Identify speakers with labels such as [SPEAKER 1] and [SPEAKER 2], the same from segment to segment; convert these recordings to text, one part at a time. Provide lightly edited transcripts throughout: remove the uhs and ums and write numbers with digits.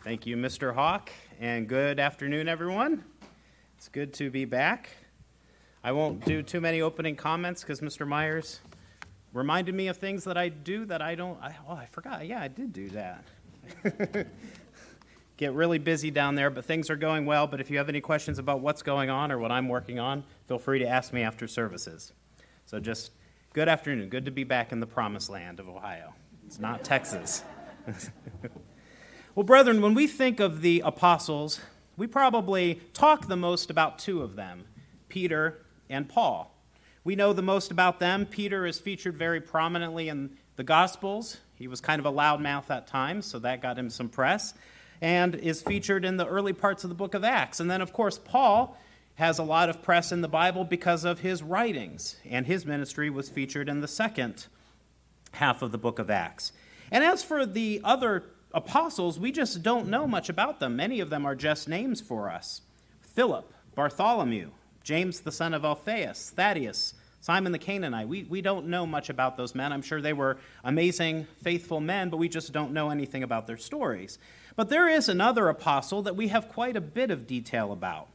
[SPEAKER 1] Thank you, Mr. Hawk, and good afternoon, everyone. It's good to be back. I won't do too many opening comments because Mr. Myers reminded me of things that I do that I don't. I forgot. Yeah, I did do that. Get really busy down there, but things are going well. But if you have any questions about what's going on or what I'm working on, feel free to ask me after services. So just good afternoon. Good to be back in the promised land of Ohio. It's not Texas. Well, brethren, when we think of the apostles, we probably talk the most about two of them, Peter and Paul. We know the most about them. Peter is featured very prominently in the Gospels. He was kind of a loudmouth at times, so that got him some press, and is featured in the early parts of the book of Acts. And then, of course, Paul has a lot of press in the Bible because of his writings, and his ministry was featured in the second half of the book of Acts. And as for the other apostles, we just don't know much about them. Many of them are just names for us. Philip, Bartholomew, James the son of Alphaeus, Thaddeus, Simon the Canaanite. We don't know much about those men. I'm sure they were amazing, faithful men, but we just don't know anything about their stories. But there is another apostle that we have quite a bit of detail about.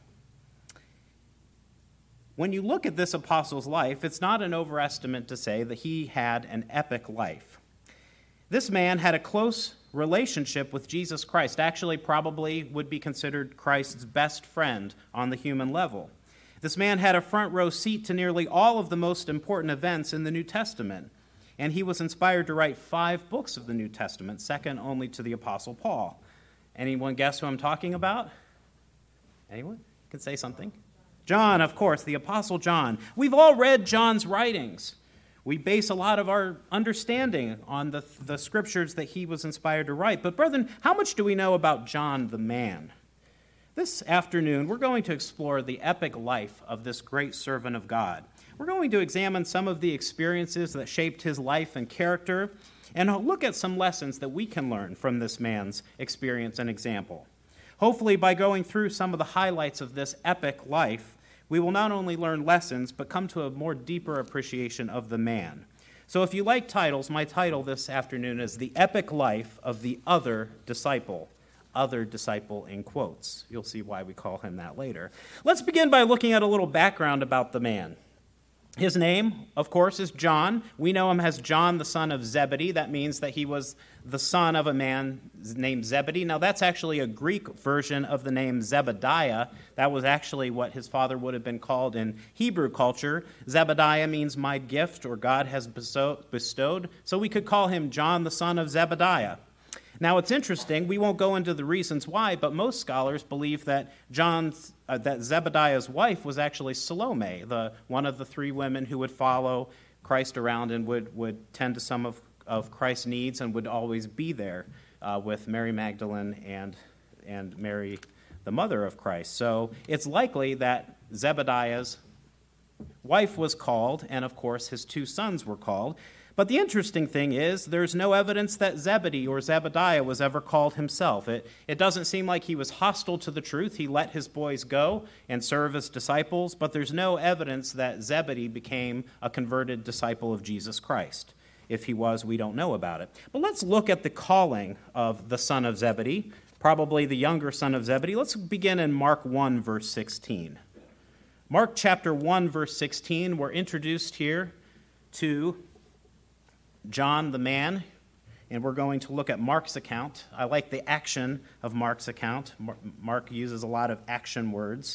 [SPEAKER 1] When you look at this apostle's life, it's not an overestimate to say that he had an epic life. This man had a close relationship with Jesus Christ, actually probably would be considered Christ's best friend on the human level. This man had a front row seat to nearly all of the most important events in the New Testament, and he was inspired to write 5 books of the New Testament, second only to the Apostle Paul. Anyone guess who I'm talking about? Anyone can say something? John, of course, the Apostle John. We've all read John's writings. We base a lot of our understanding on the scriptures that he was inspired to write. But brethren, how much do we know about John the man? This afternoon, we're going to explore the epic life of this great servant of God. We're going to examine some of the experiences that shaped his life and character, and look at some lessons that we can learn from this man's experience and example. Hopefully, by going through some of the highlights of this epic life, we will not only learn lessons, but come to a more deeper appreciation of the man. So if you like titles, my title this afternoon is The Epic Life of the Other Disciple. Other disciple in quotes. You'll see why we call him that later. Let's begin by looking at a little background about the man. His name, of course, is John. We know him as John, the son of Zebedee. That means that he was the son of a man named Zebedee. Now, that's actually a Greek version of the name Zebediah. That was actually what his father would have been called in Hebrew culture. Zebediah means my gift, or God has bestowed. So we could call him John, the son of Zebediah. Now, it's interesting. We won't go into the reasons why, but most scholars believe that that Zebediah's wife was actually Salome, one of the 3 women who would follow Christ around and would tend to some of Christ's needs and would always be there with Mary Magdalene and Mary, the mother of Christ. So it's likely that Zebediah's wife was called, and of course his 2 sons were called. But the interesting thing is there's no evidence that Zebedee or Zebediah was ever called himself. It doesn't seem like he was hostile to the truth. He let his boys go and serve as disciples, but there's no evidence that Zebedee became a converted disciple of Jesus Christ. If he was, we don't know about it. But let's look at the calling of the son of Zebedee, probably the younger son of Zebedee. Let's begin in Mark 1, verse 16. Mark chapter 1, verse 16, we're introduced here to John the man, and we're going to look at Mark's account. I like the action of Mark's account. Mark uses a lot of action words.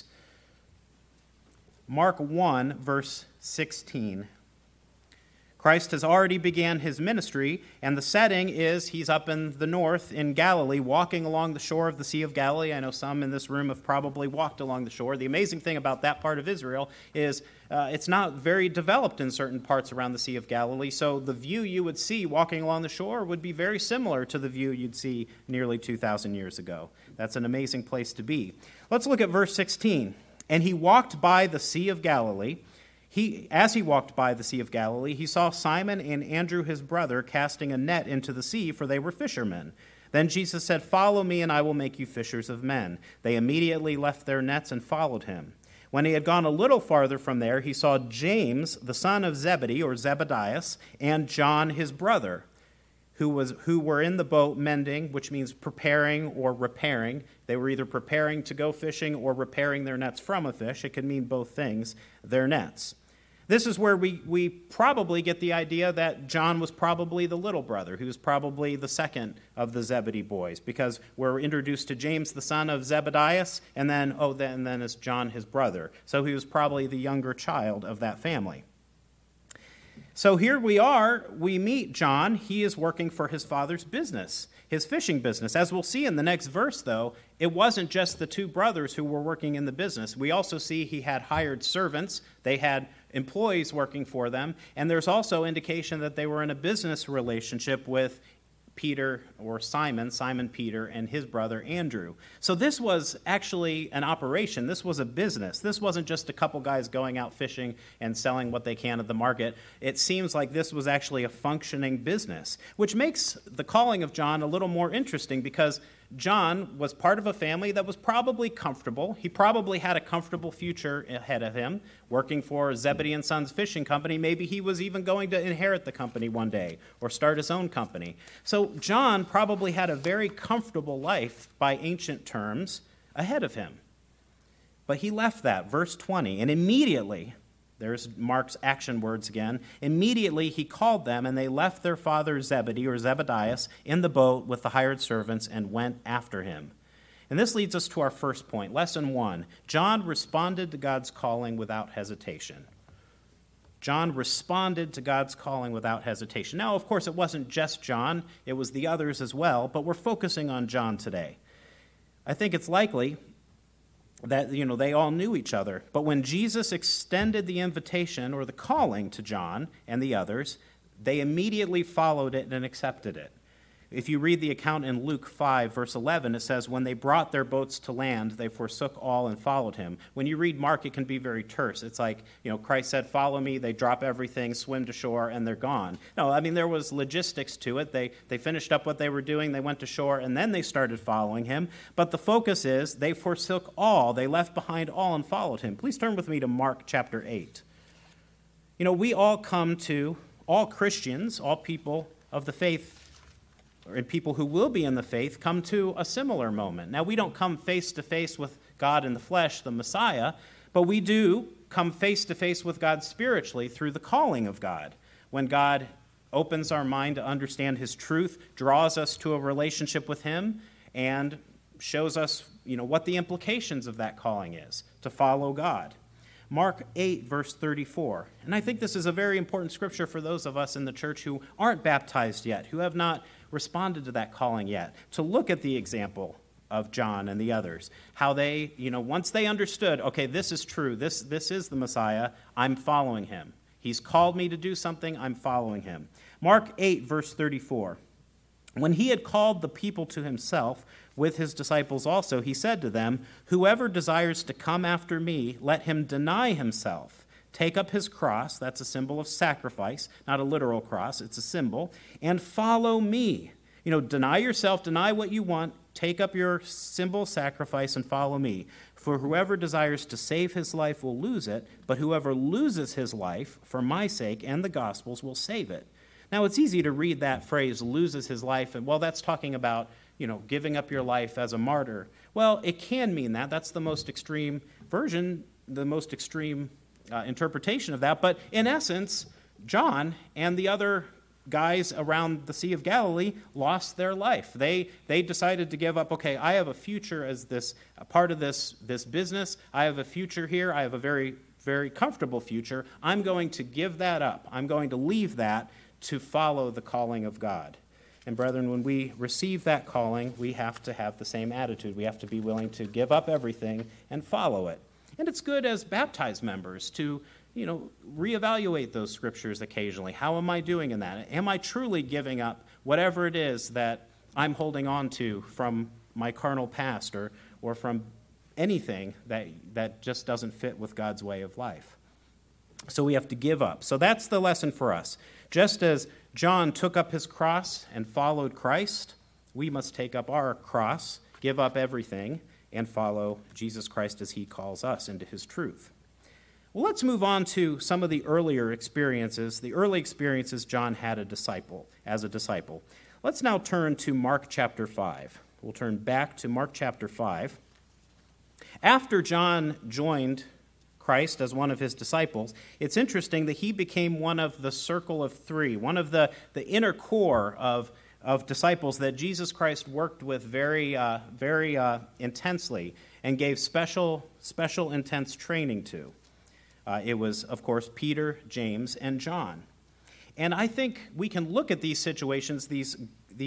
[SPEAKER 1] Mark 1, verse 16. Christ has already began his ministry, and the setting is he's up in the north in Galilee, walking along the shore of the Sea of Galilee. I know some in this room have probably walked along the shore. The amazing thing about that part of Israel is it's not very developed in certain parts around the Sea of Galilee, so the view you would see walking along the shore would be very similar to the view you'd see nearly 2,000 years ago. That's an amazing place to be. Let's look at verse 16. And he walked by the Sea of Galilee. As he walked by the Sea of Galilee, he saw Simon and Andrew his brother casting a net into the sea, for they were fishermen. Then Jesus said, "Follow me, and I will make you fishers of men." They immediately left their nets and followed him. When he had gone a little farther from there, he saw James, the son of Zebedee, or Zebediah, and John his brother, who were in the boat mending, which means preparing or repairing. They were either preparing to go fishing or repairing their nets from a fish. It could mean both things, their nets. This is where we probably get the idea that John was probably the little brother. He was probably the second of the Zebedee boys, because we're introduced to James, the son of Zebediah, and then is John, his brother. So he was probably the younger child of that family. So here we meet John. He is working for his father's business, his fishing business. As we'll see in the next verse, though, it wasn't just the two brothers who were working in the business. We also see he had hired servants. They had employees working for them. And there's also indication that they were in a business relationship with Peter, or Simon Peter, and his brother Andrew. So this was actually an operation. This was a business. This wasn't just a couple guys going out fishing and selling what they can at the market. It seems like this was actually a functioning business, which makes the calling of John a little more interesting, because John was part of a family that was probably comfortable. He probably had a comfortable future ahead of him, working for Zebedee and Sons Fishing Company. Maybe he was even going to inherit the company one day or start his own company. So John probably had a very comfortable life by ancient terms ahead of him. But he left that, verse 20, and immediately, there's Mark's action words again. Immediately he called them, and they left their father Zebedee, or Zebediah, in the boat with the hired servants and went after him. And this leads us to our first point, lesson 1. John responded to God's calling without hesitation. John responded to God's calling without hesitation. Now, of course, it wasn't just John. It was the others as well, but we're focusing on John today. I think it's likely that, they all knew each other. But when Jesus extended the invitation or the calling to John and the others, they immediately followed it and accepted it. If you read the account in Luke 5, verse 11, it says, when they brought their boats to land, they forsook all and followed him. When you read Mark, it can be very terse. It's like, Christ said, follow me. They drop everything, swim to shore, and they're gone. No, there was logistics to it. They finished up what they were doing. They went to shore, and then they started following him. But the focus is they forsook all. They left behind all and followed him. Please turn with me to Mark chapter 8. We all Christians, all people of the faith, and people who will be in the faith, come to a similar moment. Now, we don't come face to face with God in the flesh, the Messiah, but we do come face to face with God spiritually through the calling of God. When God opens our mind to understand his truth, draws us to a relationship with him, and shows us, what the implications of that calling is, to follow God. Mark 8, verse 34. And I think this is a very important scripture for those of us in the church who aren't baptized yet, who have not responded to that calling yet, to look at the example of John and the others, how they, once they understood, okay, this is true, this is the Messiah, I'm following him. He's called me to do something, I'm following him. Mark 8, verse 34. When he had called the people to himself, with his disciples also, he said to them, whoever desires to come after me, let him deny himself, take up his cross, that's a symbol of sacrifice, not a literal cross, it's a symbol, and follow me. Deny yourself, deny what you want, take up your symbol sacrifice and follow me. For whoever desires to save his life will lose it, but whoever loses his life for my sake and the gospel's will save it. Now, it's easy to read that phrase, loses his life, and, that's talking about, giving up your life as a martyr. Well, it can mean that. That's the most extreme version, the most extreme interpretation of that. But in essence, John and the other guys around the Sea of Galilee lost their life. They decided to give up, okay, I have a future as a part of this business. I have a future here. I have a very, very comfortable future. I'm going to give that up. I'm going to leave that to follow the calling of God. And brethren, when we receive that calling, we have to have the same attitude. We have to be willing to give up everything and follow it. And it's good as baptized members to, reevaluate those scriptures occasionally. How am I doing in that? Am I truly giving up whatever it is that I'm holding on to from my carnal past or from anything that just doesn't fit with God's way of life? So we have to give up. So that's the lesson for us. Just as John took up his cross and followed Christ, we must take up our cross, give up everything, and follow Jesus Christ as he calls us into his truth. Well, let's move on to some of the earlier experiences, the early experiences John had as a disciple. Let's now turn to Mark chapter 5. We'll turn back to Mark chapter 5. After John joined Christ as one of his disciples, it's interesting that he became one of the circle of three, one of the inner core of disciples that Jesus Christ worked with very intensely and gave special intense training to. It was, of course, Peter, James, and John. And I think we can look at these situations, these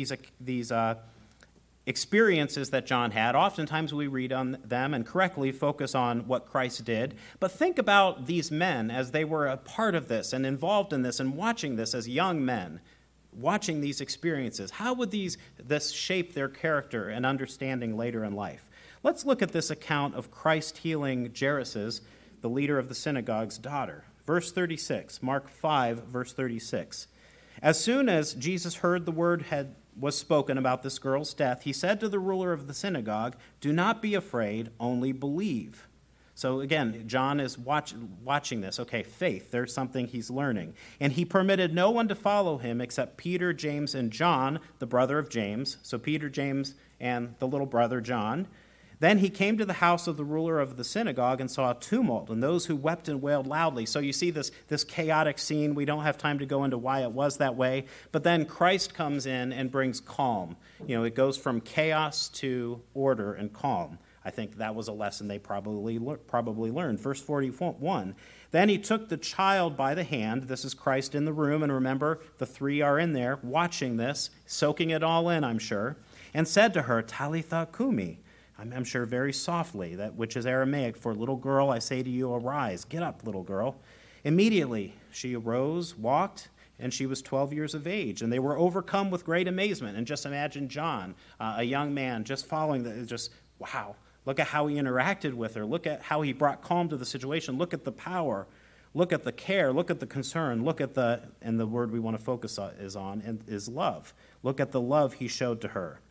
[SPEAKER 1] experiences that John had. Oftentimes we read on them and correctly focus on what Christ did. But think about these men as they were a part of this and involved in this and watching this as young men, watching these experiences. How would this shape their character and understanding later in life? Let's look at this account of Christ healing Jairus, the leader of the synagogue's daughter. Verse 36, Mark 5, verse 36. As soon as Jesus heard the word was spoken about this girl's death, he said to the ruler of the synagogue, "Do not be afraid, only believe." So again, John is watching this. Okay, faith, there's something he's learning. And he permitted no one to follow him except Peter, James, and John, the brother of James. So Peter, James, and the little brother John. Then he came to the house of the ruler of the synagogue and saw a tumult and those who wept and wailed loudly. So you see this chaotic scene. We don't have time to go into why it was that way. But then Christ comes in and brings calm. It goes from chaos to order and calm. I think that was a lesson they probably learned. Verse 41, then he took the child by the hand. This is Christ in the room. And remember, the three are in there watching this, soaking it all in, I'm sure, and said to her, Talitha Kumi. I'm sure very softly, that which is Aramaic for little girl, I say to you, arise, get up, little girl. Immediately she arose, walked, and she was 12 years of age. And they were overcome with great amazement. And just imagine John, a young man, just following, wow. Look at how he interacted with her. Look at how he brought calm to the situation. Look at the power. Look at the care. Look at the concern. Look at and the word we want to focus on is love. Look at the love he showed to her.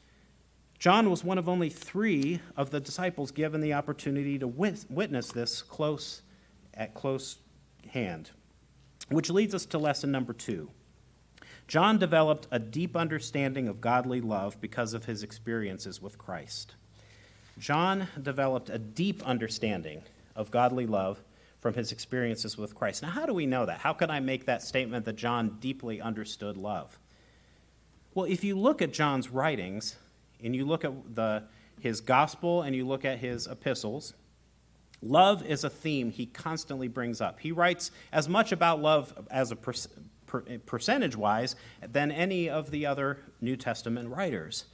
[SPEAKER 1] John was one of only 3 of the disciples given the opportunity to witness this at close hand, which leads us to lesson number 2. John developed a deep understanding of godly love because of his experiences with Christ. John developed a deep understanding of godly love from his experiences with Christ. Now, how do we know that? How can I make that statement that John deeply understood love? Well, if you look at John's writings, and you look at his gospel and you look at his epistles, love is a theme he constantly brings up. He writes as much about love as a percentage-wise than any of the other New Testament writers.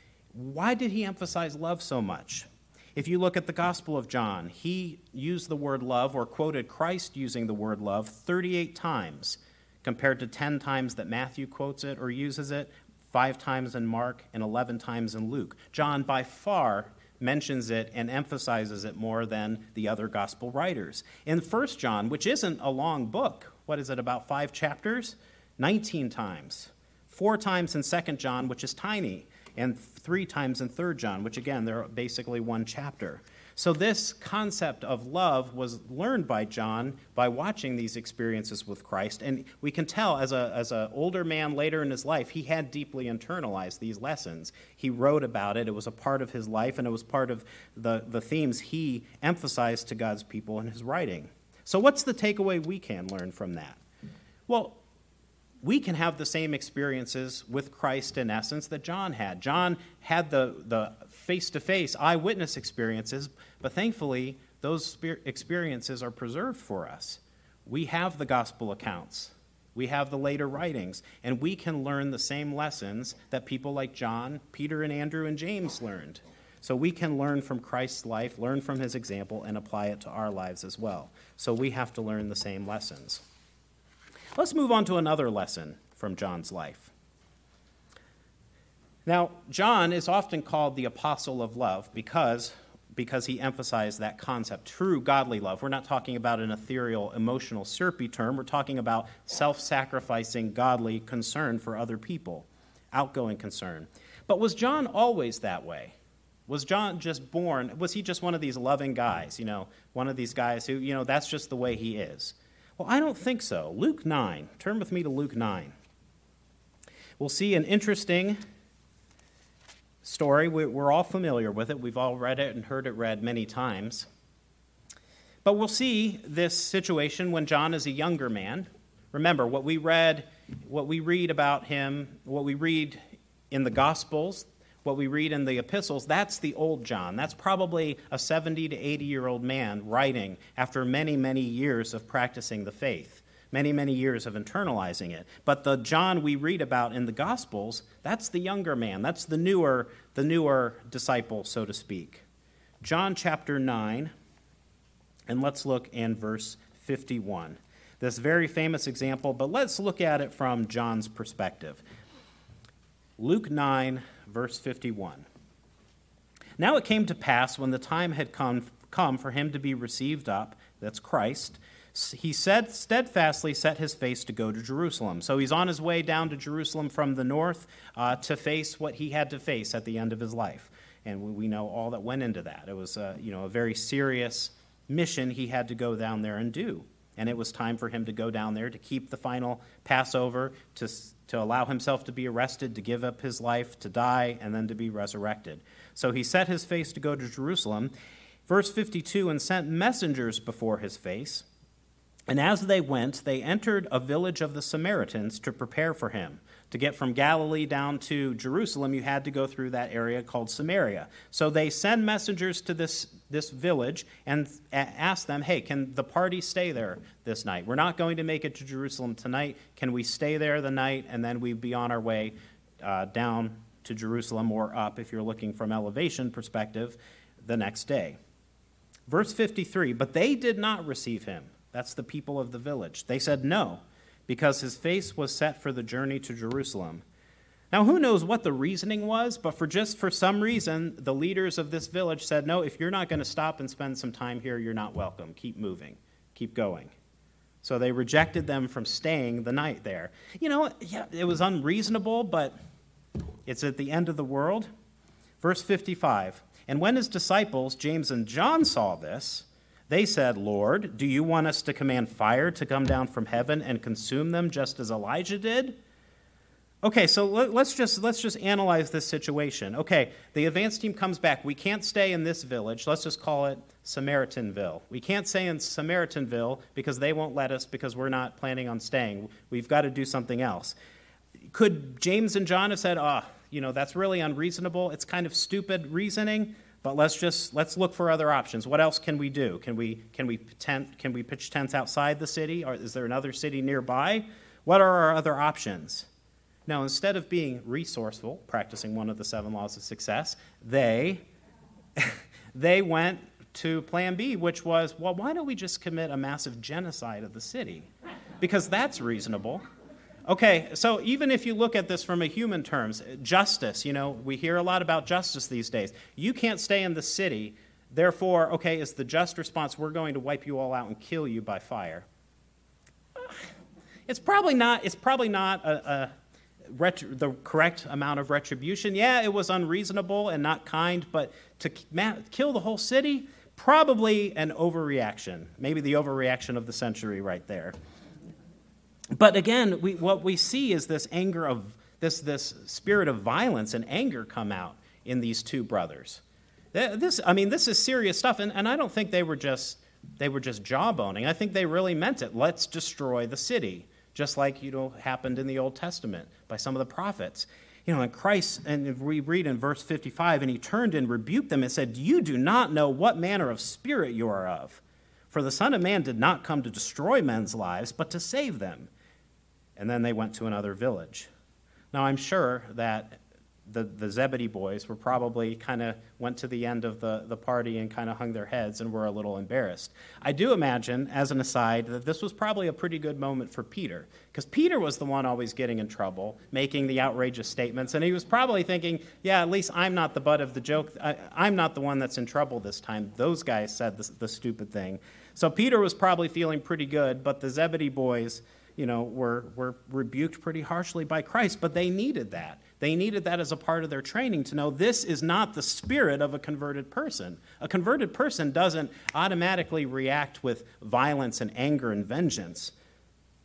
[SPEAKER 1] Why did he emphasize love so much? If you look at the Gospel of John, he used the word love or quoted Christ using the word love 38 times compared to 10 times that Matthew quotes it or uses it, 5 times in Mark, and 11 times in Luke. John, by far, mentions it and emphasizes it more than the other gospel writers. In 1 John, which isn't a long book, what is it, about 5 chapters? 19 times. 4 times in 2 John, which is tiny, and 3 times in 3 John, which, again, they're basically 1 chapter. So this concept of love was learned by John by watching these experiences with Christ. And we can tell as an older man later in his life, he had deeply internalized these lessons. He wrote about it. It was a part of his life, and it was part of the themes he emphasized to God's people in his writing. So what's the takeaway we can learn from that? Well, we can have the same experiences with Christ in essence that John had. John had the face-to-face eyewitness experiences, but thankfully those experiences are preserved for us. We have the gospel accounts. We have the later writings, and we can learn the same lessons that people like John, Peter, and Andrew, and James learned. So we can learn from Christ's life, learn from his example, and apply it to our lives as well. So we have to learn the same lessons. Let's move on to another lesson from John's life. Now, John is often called the apostle of love because he emphasized that concept, true godly love. We're not talking about an ethereal, emotional, syrupy term. We're talking about self-sacrificing, godly concern for other people, outgoing concern. But was John always that way? Was John just born, was he just one of these loving guys, one of these guys who, that's just the way he is? Well, I don't think so. Luke 9. Turn with me to Luke 9. We'll see an interesting story. We're all familiar with it. We've all read it and heard it read many times. But we'll see this situation when John is a younger man. Remember, what we read about him, what we read in the Gospels, what we read in the epistles, that's the old John. That's probably a 70 to 80-year-old man writing after many, many years of practicing the faith, many, many years of internalizing it. But the John we read about in the Gospels, that's the younger man. That's the newer disciple, so to speak. John chapter 9, and let's look in verse 51. This very famous example, but let's look at it from John's perspective. Luke 9, verse 51. Now it came to pass when the time had come for him to be received up, that's Christ, he said steadfastly set his face to go to Jerusalem. So he's on his way down to Jerusalem from the north to face what he had to face at the end of his life. And we know all that went into that. It was a very serious mission he had to go down there and do. And it was time for him to go down there to keep the final Passover, to allow himself to be arrested, to give up his life, to die, and then to be resurrected. So he set his face to go to Jerusalem. Verse 52, and sent messengers before his face. And as they went, they entered a village of the Samaritans to prepare for him. To get from Galilee down to Jerusalem, you had to go through that area called Samaria. So they send messengers to this village and ask them, hey, can the party stay there this night? We're not going to make it to Jerusalem tonight. Can we stay there the night, and then we'd be on our way down to Jerusalem, or up, if you're looking from elevation perspective, the next day. Verse 53, but they did not receive him. That's the people of the village. They said no, because his face was set for the journey to Jerusalem. Now, who knows what the reasoning was, but for some reason, the leaders of this village said, no, if you're not going to stop and spend some time here, you're not welcome. Keep moving. Keep going. So they rejected them from staying the night there. It was unreasonable, but it's at the end of the world. Verse 55, and when his disciples, James and John, saw this, they said, Lord, do you want us to command fire to come down from heaven and consume them just as Elijah did? Okay, so let's just analyze this situation. Okay, the advance team comes back. We can't stay in this village. Let's just call it Samaritanville. We can't stay in Samaritanville because they won't let us, because we're not planning on staying. We've got to do something else. Could James and John have said, that's really unreasonable. It's kind of stupid reasoning. But let's look for other options. What else can we do? Can we pitch tents outside the city? Or is there another city nearby? What are our other options? Now, instead of being resourceful, practicing one of the 7 laws of success, they went to plan B, which was, well, why don't we just commit a massive genocide of the city? Because that's reasonable. Okay, so even if you look at this from a human terms, justice, we hear a lot about justice these days. You can't stay in the city, therefore, okay, is the just response, we're going to wipe you all out and kill you by fire? It's probably not the correct amount of retribution. Yeah, it was unreasonable and not kind, but to kill the whole city, probably an overreaction. Maybe the overreaction of the century right there. But again, what we see is this anger of this spirit of violence and anger come out in these two brothers. This is serious stuff, and I don't think they were just jawboning. I think they really meant it. Let's destroy the city, just like happened in the Old Testament by some of the prophets. And Christ, and we read in verse 55, and he turned and rebuked them and said, "You do not know what manner of spirit you are of. For the Son of Man did not come to destroy men's lives, but to save them." And then they went to another village. Now, I'm sure that the Zebedee boys were probably kind of went to the end of the party and kind of hung their heads and were a little embarrassed. I do imagine, as an aside, that this was probably a pretty good moment for Peter, because Peter was the one always getting in trouble, making the outrageous statements, and he was probably thinking, yeah, at least I'm not the butt of the joke. I'm not the one that's in trouble this time. Those guys said the stupid thing. So Peter was probably feeling pretty good, but the Zebedee boys, were rebuked pretty harshly by Christ, but they needed that. They needed that as a part of their training to know this is not the spirit of a converted person. A converted person doesn't automatically react with violence and anger and vengeance.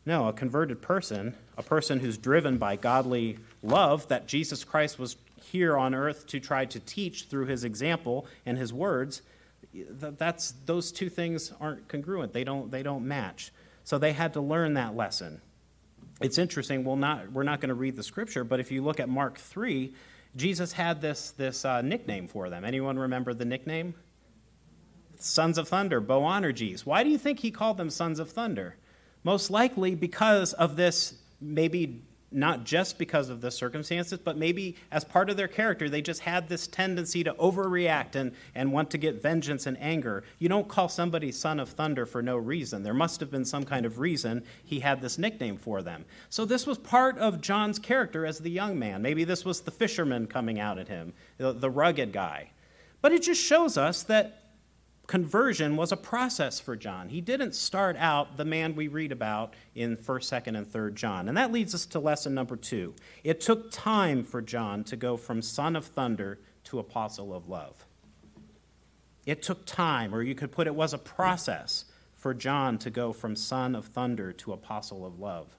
[SPEAKER 1] No, a converted person, a person who's driven by godly love that Jesus Christ was here on earth to try to teach through his example and his words, those two things aren't congruent. They don't match. So they had to learn that lesson. It's interesting. We're not going to read the scripture, but if you look at Mark 3, Jesus had this nickname for them. Anyone remember the nickname? Sons of Thunder, Boanerges. Why do you think he called them Sons of Thunder? Most likely because of this, maybe not just because of the circumstances, but maybe as part of their character, they just had this tendency to overreact and want to get vengeance and anger. You don't call somebody Son of Thunder for no reason. There must have been some kind of reason he had this nickname for them. So this was part of John's character as the young man. Maybe this was the fisherman coming out at him, the rugged guy. But it just shows us that conversion was a process for John. He didn't start out the man we read about in 1st, 2nd, and 3rd John. And that leads us to lesson number 2. It took time for John to go from son of thunder to apostle of love. It took time, or you could put it was a process for John to go from son of thunder to apostle of love.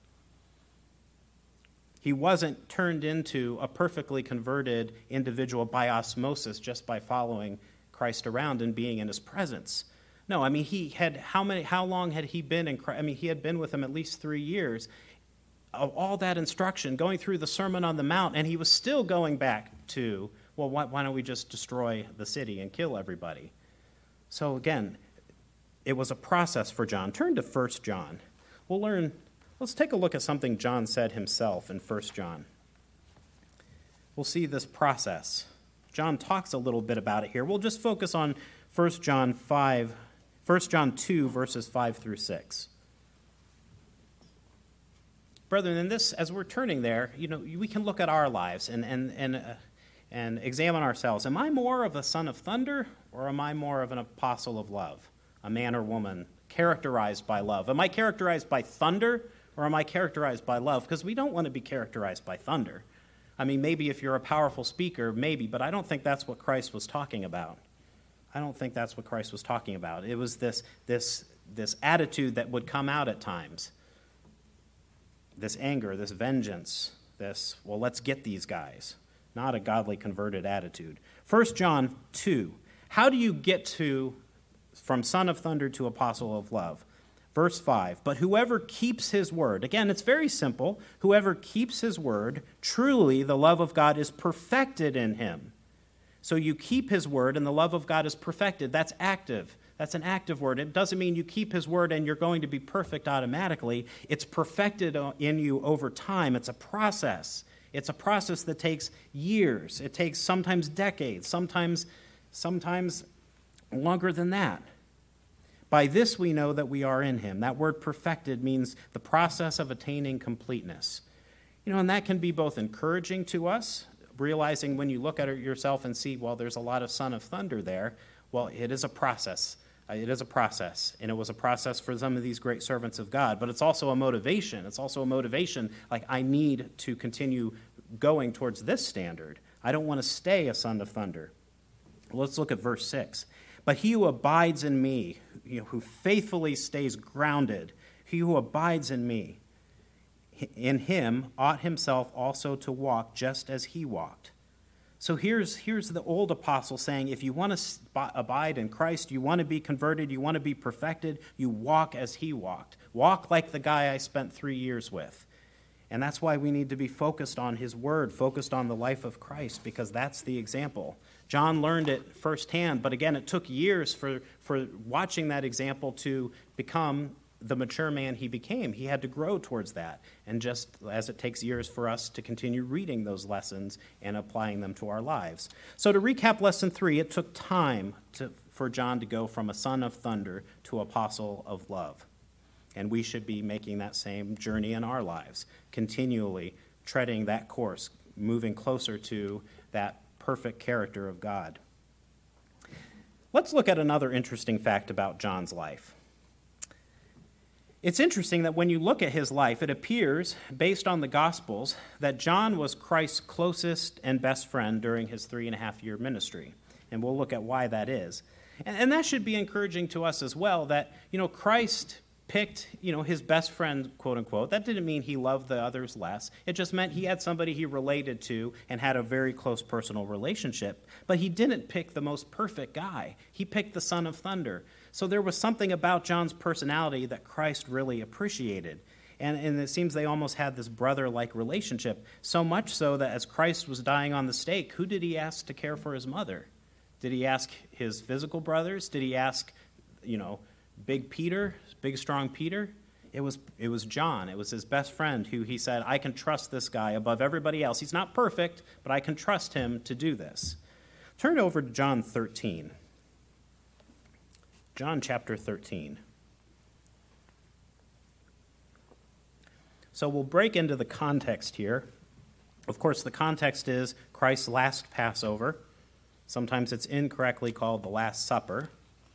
[SPEAKER 1] He wasn't turned into a perfectly converted individual by osmosis just by following Christ around and being in his presence. No, I mean, he had, how long had he been in Christ? I mean, he had been with him at least 3 years of all that instruction, going through the Sermon on the Mount, and he was still going back to, well, why don't we just destroy the city and kill everybody? So again, it was a process for John. Turn to 1 John. Let's take a look at something John said himself in 1 John. We'll see this process. John talks a little bit about it here. We'll just focus on 1 John 2, verses 5 through 6. Brethren, in this, as we're turning there, we can look at our lives and examine ourselves. Am I more of a son of thunder, or am I more of an apostle of love, a man or woman characterized by love? Am I characterized by thunder, or am I characterized by love? Because we don't want to be characterized by thunder. I mean, maybe if you're a powerful speaker, maybe, but I don't think that's what Christ was talking about. I don't think that's what Christ was talking about. It was this attitude that would come out at times. This anger, this vengeance, let's get these guys. Not a godly converted attitude. 1 John 2. How do you get from son of thunder to apostle of love? Verse 5, but whoever keeps his word, again, it's very simple. Whoever keeps his word, truly the love of God is perfected in him. So you keep his word and the love of God is perfected. That's active. That's an active word. It doesn't mean you keep his word and you're going to be perfect automatically. It's perfected in you over time. It's a process. It's a process that takes years. It takes sometimes decades, sometimes longer than that. By this we know that we are in him. That word perfected means the process of attaining completeness. And that can be both encouraging to us, realizing when you look at it yourself and see, well, there's a lot of son of thunder there. Well, it is a process. It is a process, and it was a process for some of these great servants of God. But it's also a motivation. It's also a motivation, like I need to continue going towards this standard. I don't want to stay a son of thunder. Let's look at verse 6. But he who abides in me, who faithfully stays grounded, he who abides in me, in him ought himself also to walk just as he walked. So here's the old apostle saying, if you want to abide in Christ, you want to be converted, you want to be perfected, you walk as he walked. Walk like the guy I spent 3 years with. And that's why we need to be focused on his word, focused on the life of Christ, because that's the example. John learned it firsthand, but again, it took years for watching that example to become the mature man he became. He had to grow towards that, and just as it takes years for us to continue reading those lessons and applying them to our lives. So to recap lesson 3, it took time for John to go from a son of thunder to apostle of love. And we should be making that same journey in our lives, continually treading that course, moving closer to that perfect character of God. Let's look at another interesting fact about John's life. It's interesting that when you look at his life, it appears, based on the Gospels, that John was Christ's closest and best friend during his 3.5-year ministry. And we'll look at why that is. And that should be encouraging to us as well, that, Christ picked, his best friend, quote unquote. That didn't mean he loved the others less. It just meant he had somebody he related to and had a very close personal relationship. But he didn't pick the most perfect guy. He picked the son of thunder. So there was something about John's personality that Christ really appreciated. And it seems they almost had this brother-like relationship, so much so that as Christ was dying on the stake, who did he ask to care for his mother? Did he ask his physical brothers? Did he ask, Big Peter, big strong Peter? It was John. It was his best friend who he said, I can trust this guy above everybody else. He's not perfect, but I can trust him to do this. Turn over to John 13. John chapter 13. So we'll break into the context here. Of course, the context is Christ's last Passover. Sometimes it's incorrectly called the Last Supper.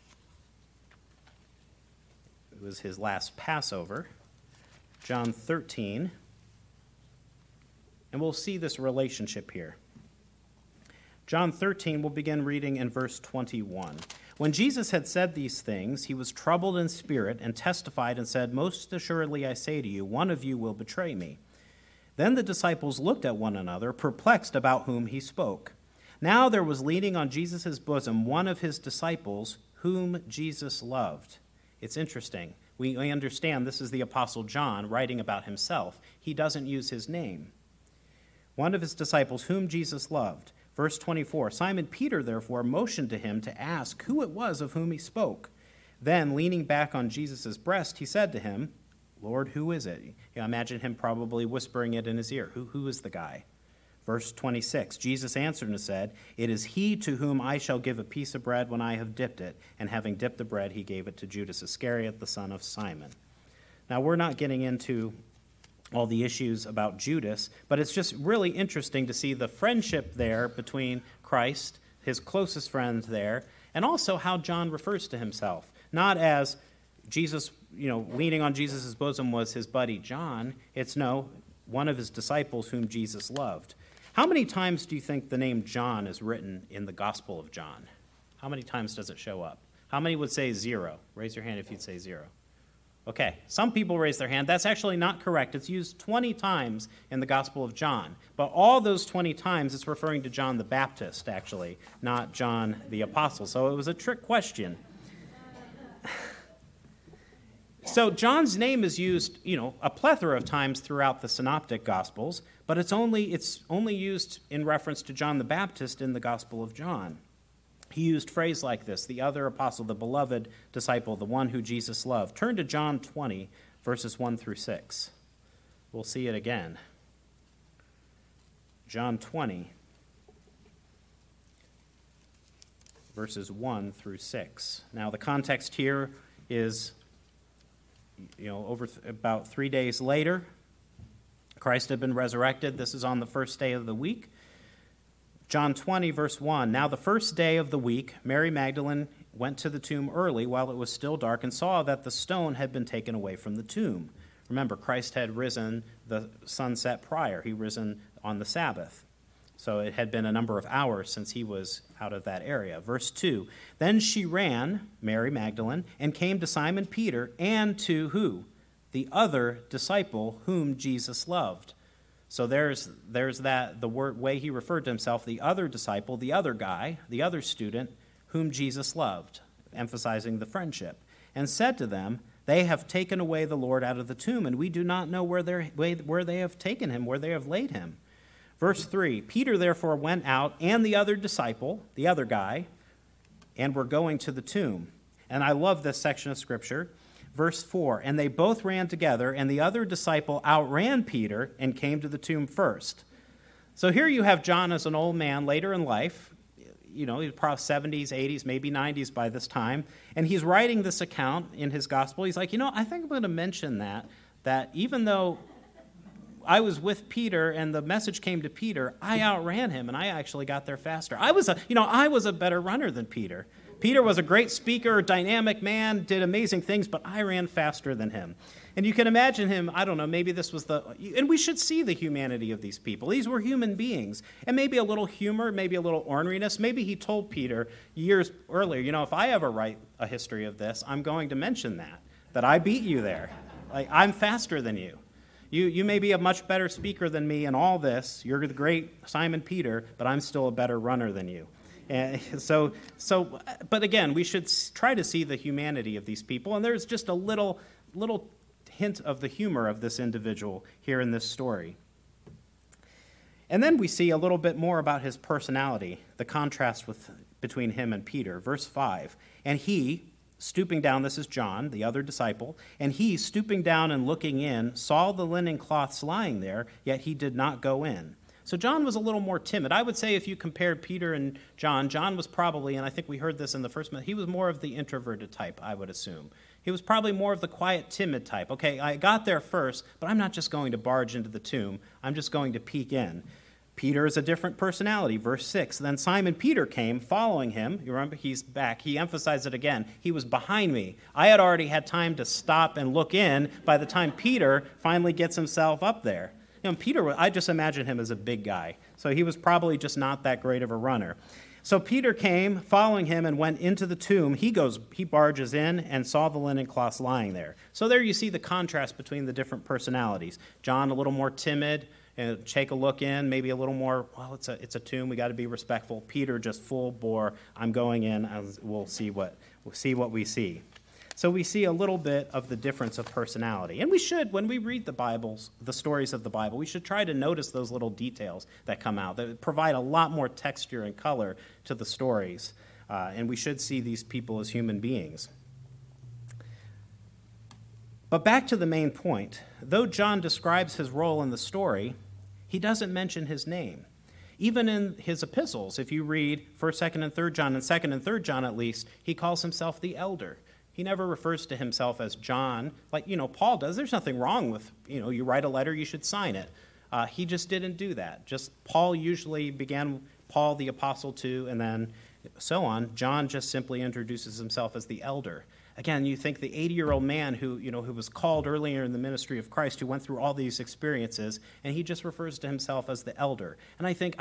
[SPEAKER 1] It was his last Passover. John 13. And we'll see this relationship here. John 13, we'll begin reading in verse 21. When Jesus had said these things, he was troubled in spirit and testified and said, Most assuredly I say to you, one of you will betray me. Then the disciples looked at one another, perplexed about whom he spoke. Now there was leaning on Jesus' bosom one of his disciples, whom Jesus loved. It's interesting. We understand this is the Apostle John writing about himself. He doesn't use his name. One of his disciples, whom Jesus loved. Verse 24, Simon Peter, therefore, motioned to him to ask who it was of whom he spoke. Then, leaning back on Jesus' breast, he said to him, Lord, who is it? Imagine him probably whispering it in his ear. Who is the guy? Verse 26, Jesus answered and said, It is he to whom I shall give a piece of bread when I have dipped it. And having dipped the bread, he gave it to Judas Iscariot, the son of Simon. Now, we're not getting into all the issues about Judas, but it's just really interesting to see the friendship there between Christ, his closest friend there, and also how John refers to himself. Not as Jesus, leaning on Jesus' bosom was his buddy John. It's one of his disciples whom Jesus loved. How many times do you think the name John is written in the Gospel of John? How many times does it show up? How many would say 0? Raise your hand if you'd say 0. Okay, some people raise their hand. That's actually not correct. It's used 20 times in the Gospel of John. But all those 20 times, it's referring to John the Baptist, actually, not John the Apostle. So it was a trick question. So John's name is used, a plethora of times throughout the Synoptic Gospels, but it's only used in reference to John the Baptist in the Gospel of John. He used phrase like this, the other apostle, the beloved disciple, the one who Jesus loved. Turn to John 20, verses 1 through 6. We'll see it again. John 20, verses 1 through 6. Now, the context here is, about 3 days later, Christ had been resurrected. This is on the first day of the week. John 20, verse 1, Now the first day of the week, Mary Magdalene went to the tomb early while it was still dark and saw that the stone had been taken away from the tomb. Remember, Christ had risen the sunset prior. He risen on the Sabbath. So it had been a number of hours since he was out of that area. Verse 2, Then she ran, Mary Magdalene, and came to Simon Peter and to who? The other disciple whom Jesus loved. So there's that, the way he referred to himself, the other disciple, the other guy, the other student, whom Jesus loved, emphasizing the friendship, and said to them, They have taken away the Lord out of the tomb, and we do not know where they have taken him, where they have laid him. Verse 3, Peter therefore went out, and the other disciple, the other guy, and were going to the tomb. And I love this section of Scripture. Verse 4, And they both ran together, and the other disciple outran Peter and came to the tomb first. So here you have John as an old man later in life. He's probably 70s, 80s, maybe 90s by this time. And he's writing this account in his gospel. He's like, I think I'm going to mention that even though I was with Peter and the message came to Peter, I outran him and I actually got there faster. I was a better runner than Peter. Peter was a great speaker, dynamic man, did amazing things, but I ran faster than him. And you can imagine him, I don't know, maybe this was and we should see the humanity of these people. These were human beings. And maybe a little humor, maybe a little orneriness. Maybe he told Peter years earlier, if I ever write a history of this, I'm going to mention that I beat you there. Like, I'm faster than you. You may be a much better speaker than me in all this. You're the great Simon Peter, but I'm still a better runner than you. And but again, we should try to see the humanity of these people, and there's just a little hint of the humor of this individual here in this story. And then we see a little bit more about his personality, the contrast between him and Peter. Verse 5, and he, stooping down, this is John, the other disciple, and he, stooping down and looking in, saw the linen cloths lying there, yet he did not go in. So John was a little more timid. I would say if you compared Peter and John was probably, and I think we heard this in the first minute, he was more of the introverted type, I would assume. He was probably more of the quiet, timid type. Okay, I got there first, but I'm not just going to barge into the tomb. I'm just going to peek in. Peter is a different personality. Verse 6, then Simon Peter came, following him. You remember, he's back. He emphasized it again. He was behind me. I had already had time to stop and look in by the time Peter finally gets himself up there. You know, Peter, I just imagine him as a big guy, so he was probably just not that great of a runner. So Peter came, following him, and went into the tomb. He barges in and saw the linen cloths lying there. So there you see the contrast between the different personalities. John, a little more timid, and take a look in, maybe a little more, well, it's a tomb, we got to be respectful. Peter just full bore, I'm going in, we'll see what we see. So we see a little bit of the difference of personality. And we should, when we read the stories of the Bible, we should try to notice those little details that come out, that provide a lot more texture and color to the stories. And we should see these people as human beings. But back to the main point. Though John describes his role in the story, he doesn't mention his name. Even in his epistles, if you read 1st, 2nd, and 3rd John, and 2nd and 3rd John at least, he calls himself the elder. He never refers to himself as John, like, Paul does. There's nothing wrong with, you write a letter, you should sign it. He just didn't do that. Just Paul usually began Paul the apostle too, and then so on. John just simply introduces himself as the elder. Again, you think the 80-year-old man who was called earlier in the ministry of Christ, who went through all these experiences, and he just refers to himself as the elder. And I think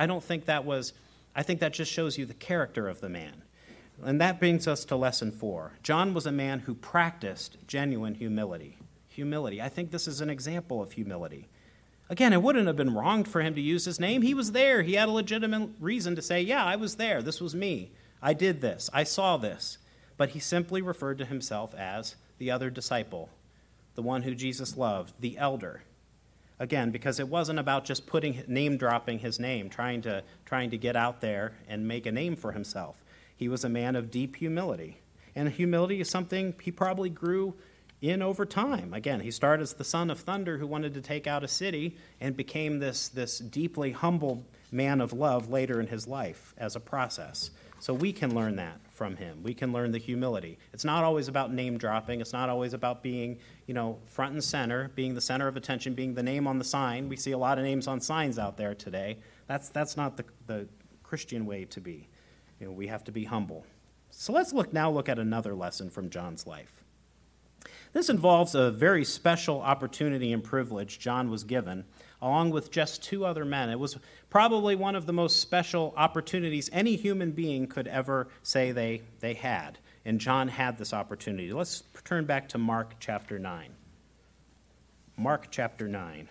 [SPEAKER 1] that just shows you the character of the man. And that brings us to lesson 4. John was a man who practiced genuine humility. Humility. I think this is an example of humility. Again, it wouldn't have been wrong for him to use his name. He was there. He had a legitimate reason to say, yeah, I was there. This was me. I did this. I saw this. But he simply referred to himself as the other disciple, the one who Jesus loved, the elder. Again, because it wasn't about just name-dropping his name, trying to get out there and make a name for himself. He was a man of deep humility. And humility is something he probably grew in over time. Again, he started as the son of thunder who wanted to take out a city and became this deeply humble man of love later in his life as a process. So we can learn that from him. We can learn the humility. It's not always about name dropping. It's not always about being, front and center, being the center of attention, being the name on the sign. We see a lot of names on signs out there today. That's not the Christian way to be. We have to be humble. So let's look at another lesson from John's life. This involves a very special opportunity and privilege John was given, along with just 2 other men. It was probably one of the most special opportunities any human being could ever say they had. And John had this opportunity. Let's turn back to Mark chapter 9. Mark chapter 9.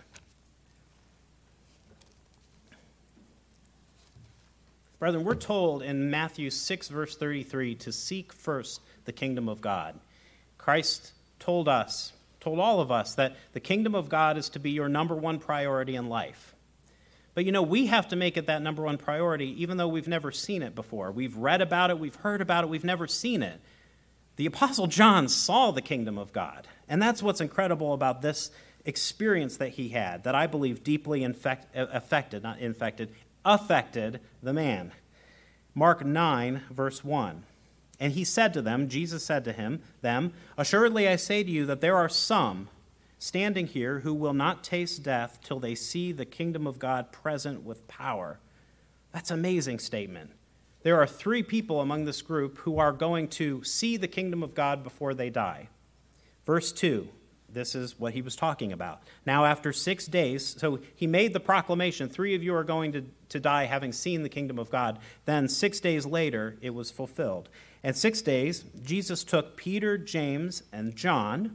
[SPEAKER 1] Brethren, we're told in Matthew 6, verse 33, to seek first the kingdom of God. Christ told all of us, that the kingdom of God is to be your number one priority in life. But we have to make it that number one priority, even though we've never seen it before. We've read about it, we've heard about it, we've never seen it. The Apostle John saw the kingdom of God. And that's what's incredible about this experience that he had, that I believe deeply affected the man. Mark 9, verse 1. And he said to them, Jesus said to them, assuredly I say to you that there are some standing here who will not taste death till they see the kingdom of God present with power. That's an amazing statement. There are 3 people among this group who are going to see the kingdom of God before they die. Verse 2. This is what he was talking about. Now, after 6 days, so he made the proclamation, 3 of you are going to die having seen the kingdom of God. Then 6 days later, it was fulfilled. And 6 days, Jesus took Peter, James, and John,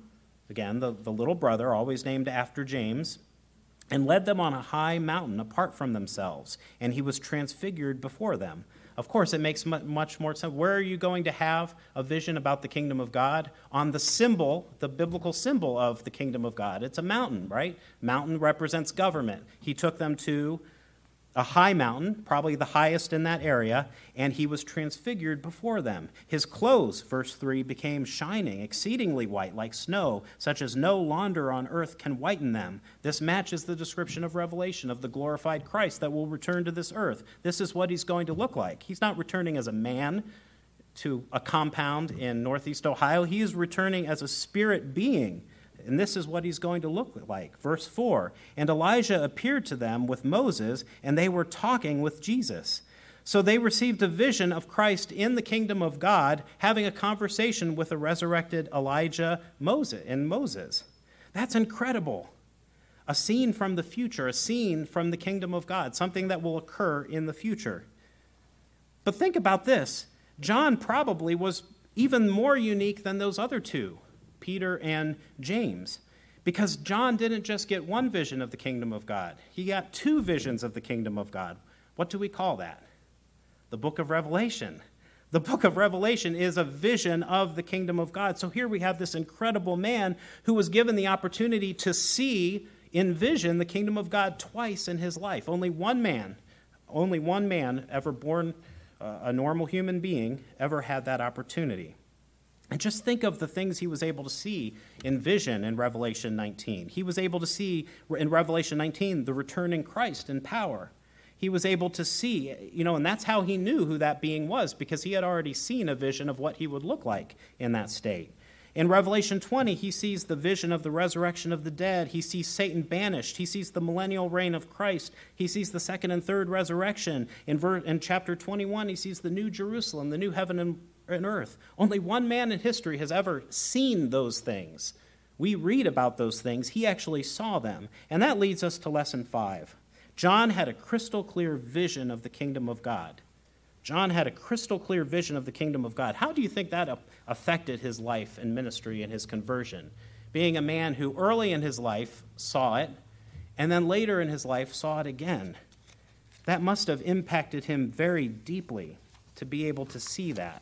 [SPEAKER 1] again, the little brother, always named after James, and led them on a high mountain apart from themselves, and he was transfigured before them. Of course, it makes much more sense. Where are you going to have a vision about the kingdom of God? On the symbol, the biblical symbol of the kingdom of God. It's a mountain, right? Mountain represents government. He took them to a high mountain, probably the highest in that area, and he was transfigured before them. His clothes, verse 3, became shining, exceedingly white, like snow, such as no launder on earth can whiten them. This matches the description of Revelation of the glorified Christ that will return to this earth. This is what he's going to look like. He's not returning as a man to a compound in northeast Ohio. He is returning as a spirit being. And this is what he's going to look like. Verse 4, and Elijah appeared to them with Moses, and they were talking with Jesus. So they received a vision of Christ in the kingdom of God, having a conversation with a resurrected Elijah and Moses. That's incredible. A scene from the future, a scene from the kingdom of God, something that will occur in the future. But think about this. John probably was even more unique than those other two, Peter and James, because John didn't just get one vision of the kingdom of God. He got two visions of the kingdom of God. What do we call that? The book of Revelation. The book of Revelation is a vision of the kingdom of God. So here we have this incredible man who was given the opportunity to see in vision the kingdom of God twice in his life. Only one man ever born a normal human being ever had that opportunity. And just think of the things he was able to see in vision in Revelation 19. He was able to see in Revelation 19 the returning Christ in power. He was able to see, and that's how he knew who that being was, because he had already seen a vision of what he would look like in that state. In Revelation 20, he sees the vision of the resurrection of the dead. He sees Satan banished. He sees the millennial reign of Christ. He sees the second and third resurrection. In chapter 21, he sees the new Jerusalem, the new heaven and earth. Only one man in history has ever seen those things. We read about those things. He actually saw them. And that leads us to lesson 5. John had a crystal clear vision of the kingdom of God. John had a crystal clear vision of the kingdom of God. How do you think that affected his life and ministry and his conversion? Being a man who early in his life saw it, and then later in his life saw it again. That must have impacted him very deeply to be able to see that.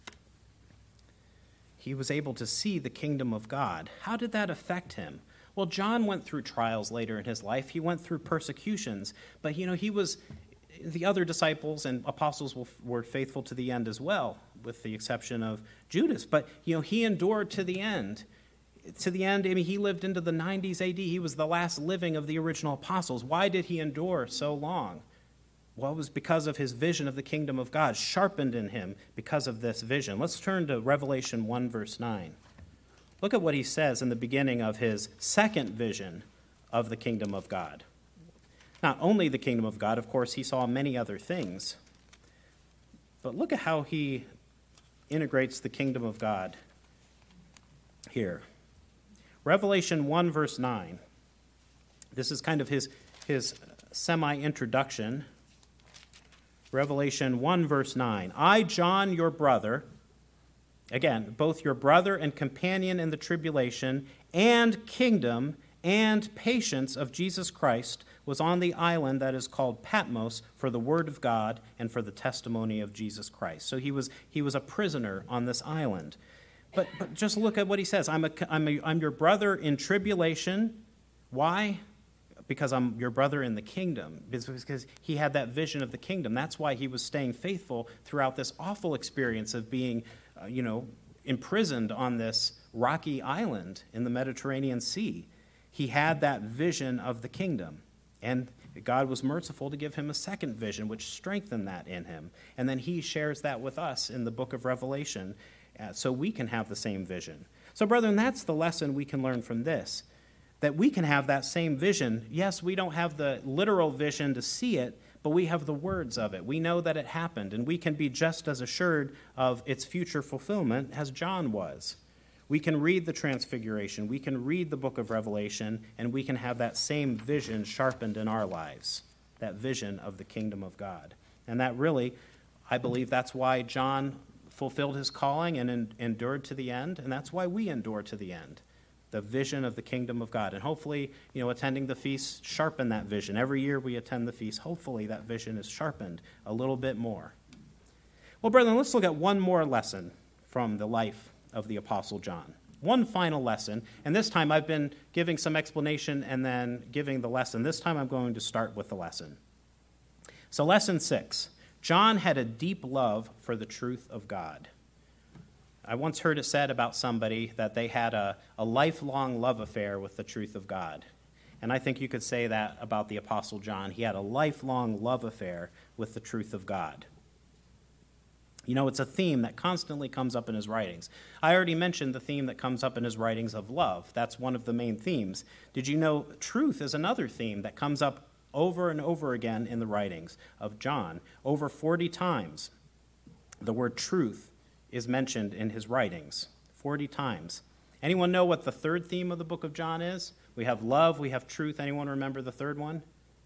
[SPEAKER 1] He was able to see the kingdom of God. How did that affect him? Well, John went through trials later in his life. He went through persecutions, but the other disciples and apostles were faithful to the end as well, with the exception of Judas. But, he endured to the end. To the end, he lived into the 90s AD. He was the last living of the original apostles. Why did he endure so long? Well, it was because of his vision of the kingdom of God, sharpened in him because of this vision. Let's turn to Revelation 1, verse 9. Look at what he says in the beginning of his second vision of the kingdom of God. Not only the kingdom of God, of course, he saw many other things. But look at how he integrates the kingdom of God here. Revelation 1, verse 9. This is kind of his semi-introduction. Revelation 1, verse 9. I, John, your brother, again, both your brother and companion in the tribulation and kingdom and patience of Jesus Christ, was on the island that is called Patmos for the word of God and for the testimony of Jesus Christ. So he was a prisoner on this island. But just look at what he says. I'm your brother in tribulation. Why? Because I'm your brother in the kingdom. Because he had that vision of the kingdom. That's why he was staying faithful throughout this awful experience of being, imprisoned on this rocky island in the Mediterranean Sea. He had that vision of the kingdom. And God was merciful to give him a second vision, which strengthened that in him. And then he shares that with us in the book of Revelation, so we can have the same vision. So, brethren, that's the lesson we can learn from this, that we can have that same vision. Yes, we don't have the literal vision to see it, but we have the words of it. We know that it happened, and we can be just as assured of its future fulfillment as John was. We can read the Transfiguration, we can read the book of Revelation, and we can have that same vision sharpened in our lives, that vision of the kingdom of God. And that really, I believe that's why John fulfilled his calling and endured to the end, and that's why we endure to the end. the vision of the kingdom of God. And hopefully, attending the feast sharpen that vision. Every year we attend the feast, hopefully that vision is sharpened a little bit more. Well, brethren, let's look at one more lesson from the life of the Apostle John. One final lesson, and this time I've been giving some explanation and then giving the lesson. This time I'm going to start with the lesson. So lesson 6, John had a deep love for the truth of God. I once heard it said about somebody that they had a lifelong love affair with the truth of God. And I think you could say that about the Apostle John. He had a lifelong love affair with the truth of God. It's a theme that constantly comes up in his writings. I already mentioned the theme that comes up in his writings of love. That's one of the main themes. Did you know truth is another theme that comes up over and over again in the writings of John? Over 40 times, the word truth is mentioned in his writings. 40 times. Anyone know what the third theme of the book of John is? We have love, we have truth. Anyone remember the third one?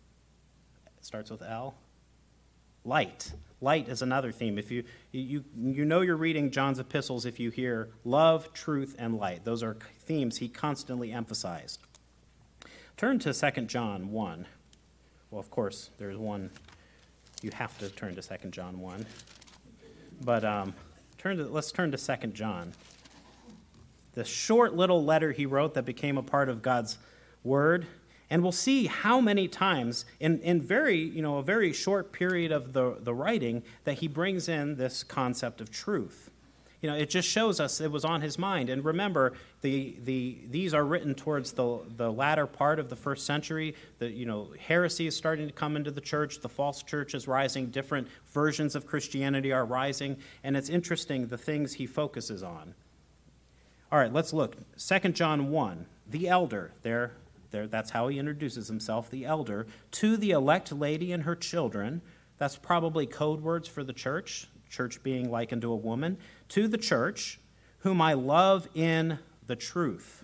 [SPEAKER 1] It starts with L. Light. Light is another theme. If you know you're reading John's epistles if you hear love, truth, and light. Those are themes he constantly emphasized. Turn to 2 John 1. Well, of course, there's one. You have to turn to 2 John 1. But let's turn to 2 John. The short little letter he wrote that became a part of God's word. And we'll see how many times in a very short period of the writing that he brings in this concept of truth. It just shows us it was on his mind. And remember, these are written towards the latter part of the first century. Heresy is starting to come into the church. The false church is rising. Different versions of Christianity are rising. And it's interesting the things he focuses on. All right, let's look. 2 John 1, the elder there. That's how he introduces himself, the elder, to the elect lady and her children. That's probably code words for the church being likened to a woman. To the church, whom I love in the truth.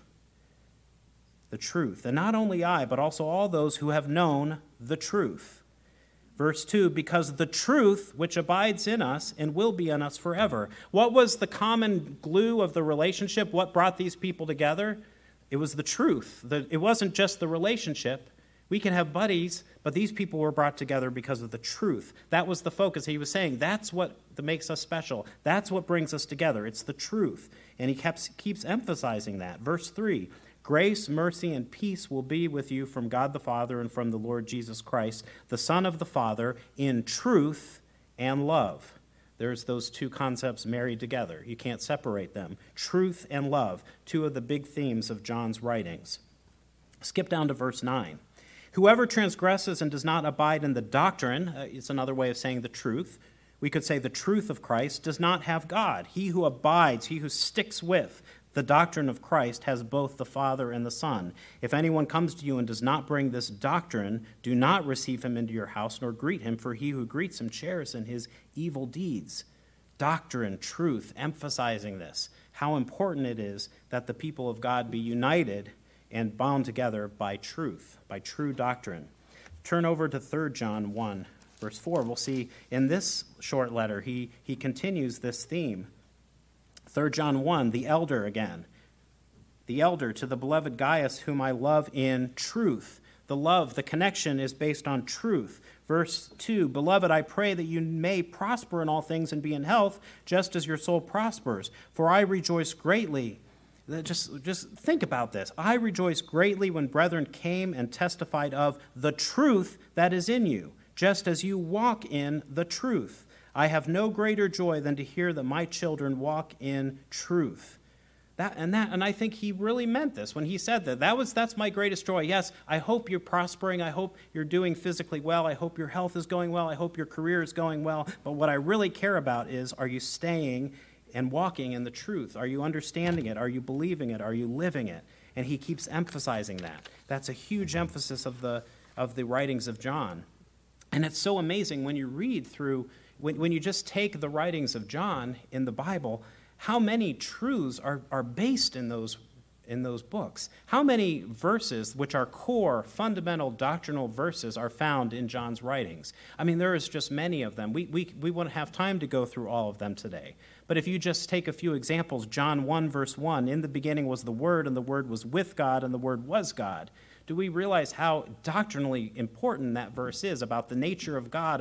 [SPEAKER 1] The truth. And not only I, but also all those who have known the truth. Verse 2, because the truth which abides in us and will be in us forever. What was the common glue of the relationship? What brought these people together? It was the truth. It wasn't just the relationship. We can have buddies, but these people were brought together because of the truth. That was the focus. He was saying that's what makes us special. That's what brings us together. It's the truth. And he keeps emphasizing that. Verse 3, grace, mercy, and peace will be with you from God the Father and from the Lord Jesus Christ, the Son of the Father, in truth and love. There's those two concepts married together. You can't separate them. Truth and love, two of the big themes of John's writings. Skip down to verse 9. Whoever transgresses and does not abide in the doctrine, it's another way of saying the truth. We could say the truth of Christ does not have God. He who abides, he who sticks with the doctrine of Christ has both the Father and the Son. If anyone comes to you and does not bring this doctrine, do not receive him into your house nor greet him, for he who greets him shares in his evil deeds. Doctrine, truth, emphasizing this, how important it is that the people of God be united and bound together by truth, by true doctrine. Turn over to 3 John 1, verse 4. We'll see in this short letter, he continues this theme. 3 John 1, the elder again. The elder to the beloved Gaius, whom I love in truth. The love, the connection is based on truth. Verse 2, beloved, I pray that you may prosper in all things and be in health, just as your soul prospers. For I rejoice greatly. Just think about this. I rejoice greatly when brethren came and testified of the truth that is in you, just as you walk in the truth. I have no greater joy than to hear that my children walk in truth. And I think he really meant this when he said that. That's my greatest joy. Yes, I hope you're prospering. I hope you're doing physically well. I hope your health is going well. I hope your career is going well. But what I really care about is, are you staying and walking in the truth? Are you understanding it? Are you believing it? Are you living it? And he keeps emphasizing that. That's a huge emphasis of the writings of John. And it's so amazing when you read through, when you just take the writings of John in the Bible, how many truths are based in those in those books. How many verses, which are core, fundamental doctrinal verses, are found in John's writings? I mean, there is just many of them. We won't have time to go through all of them today. But if you just take a few examples, John 1, verse 1, in the beginning was the Word, and the Word was with God, and the Word was God. Do we realize how doctrinally important that verse is about the nature of God,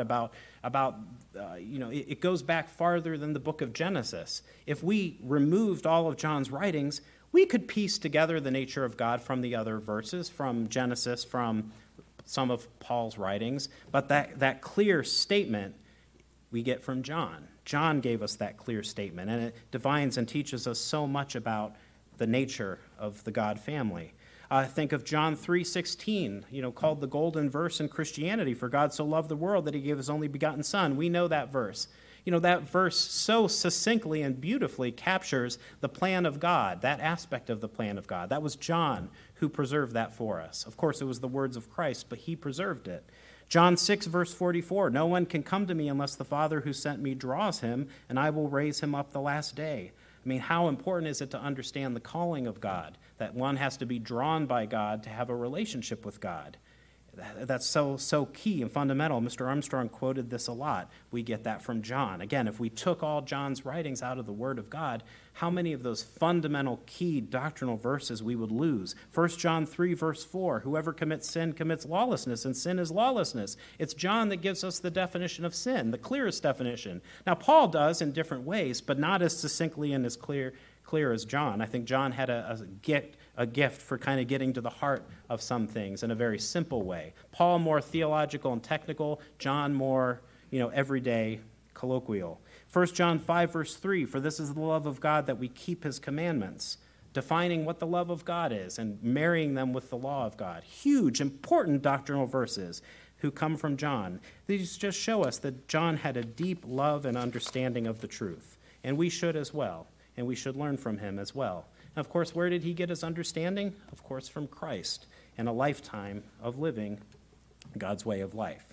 [SPEAKER 1] it goes back farther than the book of Genesis. If we removed all of John's writings, we could piece together the nature of God from the other verses, from Genesis, from some of Paul's writings, but that clear statement we get from John. John gave us that clear statement, and it defines and teaches us so much about the nature of the God family. Think of John 3:16, called the golden verse in Christianity, for God so loved the world that he gave his only begotten Son. We know that verse. That verse so succinctly and beautifully captures the plan of God, that aspect of the plan of God. That was John who preserved that for us. Of course, it was the words of Christ, but he preserved it. John 6, verse 44, no one can come to me unless the Father who sent me draws him, and I will raise him up the last day. I mean, how important is it to understand the calling of God, that one has to be drawn by God to have a relationship with God? That's so key and fundamental. Mr. Armstrong quoted this a lot. We get that from John. Again, if we took all John's writings out of the Word of God, how many of those fundamental key doctrinal verses we would lose? 1 John 3, verse 4, whoever commits sin commits lawlessness, and sin is lawlessness. It's John that gives us the definition of sin, the clearest definition. Now, Paul does in different ways, but not as succinctly and as clear as John. I think John had a gift for kind of getting to the heart of some things in a very simple way. Paul more theological and technical, John more, everyday, colloquial. 1 John 5, verse 3, for this is the love of God that we keep his commandments, defining what the love of God is and marrying them with the law of God. Huge, important doctrinal verses who come from John. These just show us that John had a deep love and understanding of the truth, and we should as well, and we should learn from him as well. And of course, where did he get his understanding? Of course, from Christ and a lifetime of living God's way of life.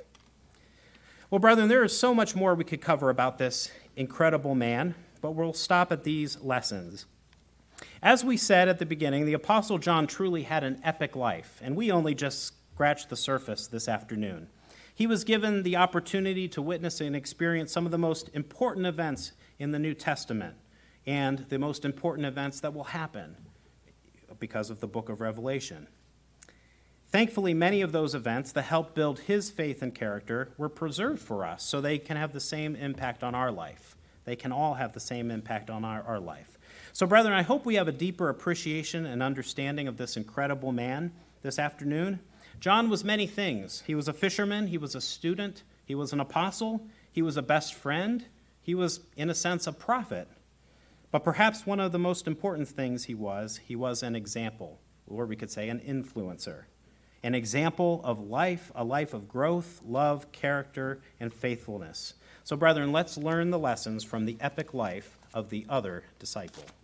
[SPEAKER 1] Well, brethren, there is so much more we could cover about this incredible man, but we'll stop at these lessons. As we said at the beginning, the Apostle John truly had an epic life, and we only just scratched the surface this afternoon. He was given the opportunity to witness and experience some of the most important events in the New Testament and the most important events that will happen because of the book of Revelation. Thankfully, many of those events that helped build his faith and character were preserved for us so they can have the same impact on our life. They can all have the same impact on our life. So, brethren, I hope we have a deeper appreciation and understanding of this incredible man this afternoon. John was many things. He was a fisherman. He was a student. He was an apostle. He was a best friend. He was, in a sense, a prophet. But perhaps one of the most important things he was an example, or we could say an influencer. An example of life, a life of growth, love, character, and faithfulness. So, brethren, let's learn the lessons from the epic life of the other disciple.